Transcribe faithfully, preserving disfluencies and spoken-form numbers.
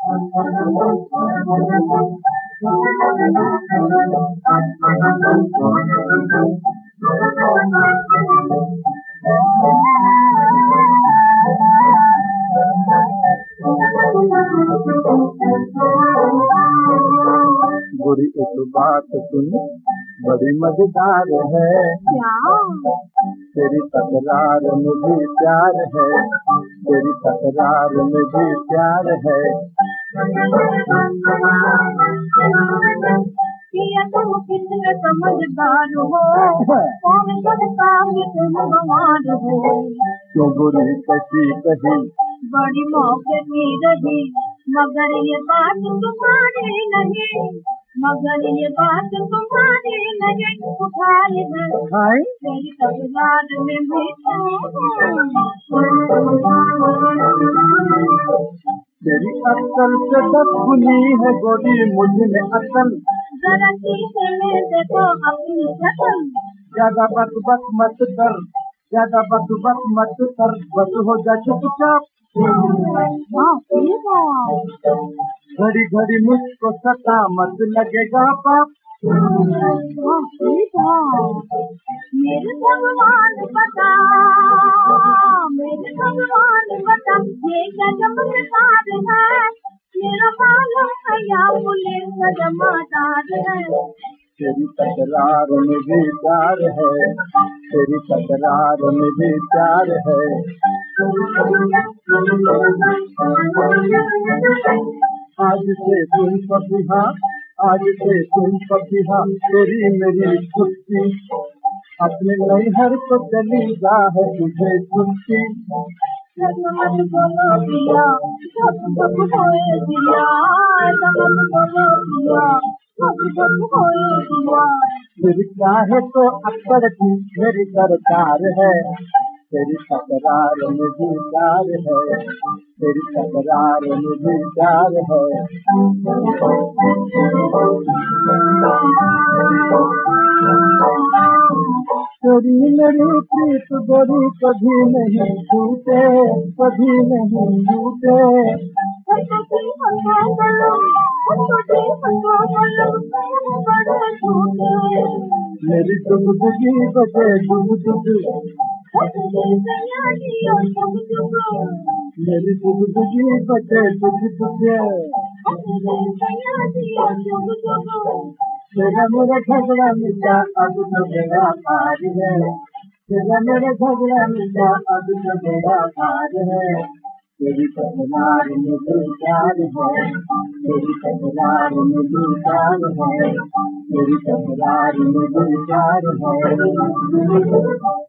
बुरी एक बात सुन, बड़ी मजेदार है। क्या? तेरी तकरार में भी प्यार है, तेरी तकरार में भी प्यार है। ये तुम कितने समझदार हो, कौन कहता है तुम गंवार हो। क्यों बुरी कसी कही, बड़ी मौके की रही, मगर ये बात तुम्हारी नहीं, मगर ये बात तुम्हारी नहीं। उठाए हाय तेरी तकरार में भी तेरी अक्ल से दस गुनी है गोरी मुझ में अक्ल। जरा शीशे में देखो अपनी शक्ल। ज्यादा बक बक मत कर, ज्यादा बक बक मत कर, बस हो जा चुपचाप। घड़ी घड़ी मुझको सता मत, लगेगा पाप। मेरे भगवान बता, मेरे भगवान बता, ये क्या चमत्कार है। मेरा मालूम है या पुलिस का जमादार है। तेरी तकरार में भी प्यार है, तेरी तकरार में भी प्यार है। आज से तुम पपिहा, आज से तुम पपिहा, तेरी मेरी छुट्टी। अपने नैहर को चली जा है तुझे छुट्टी। मत बोलो पिया, सब सब होए दिया, मत बोलो पिया, सब सब होए दिया। फिर चाहे तो अक्सर की मेरी सरकार है, तेरी तकरार में भी प्यार है, तेरी तकरार में भी प्यार है। तेरी मेरी प्रीत गोरी कभी नहीं छूटे, कभी नहीं छूटे। मेरी दुगदुगी बजे दुग दुग, मेरी दुगदुगी बजे दुग दुग। तेरा मेरा झगड़ा मिटा अब तो मेरा पार है, तेरा मेरा झगड़ा मिटा अब तो मेरा पार है। तेरी तकरार में भी प्यार है, तेरी तकरार में भी प्यार है, तेरी तकरार में भी प्यार है।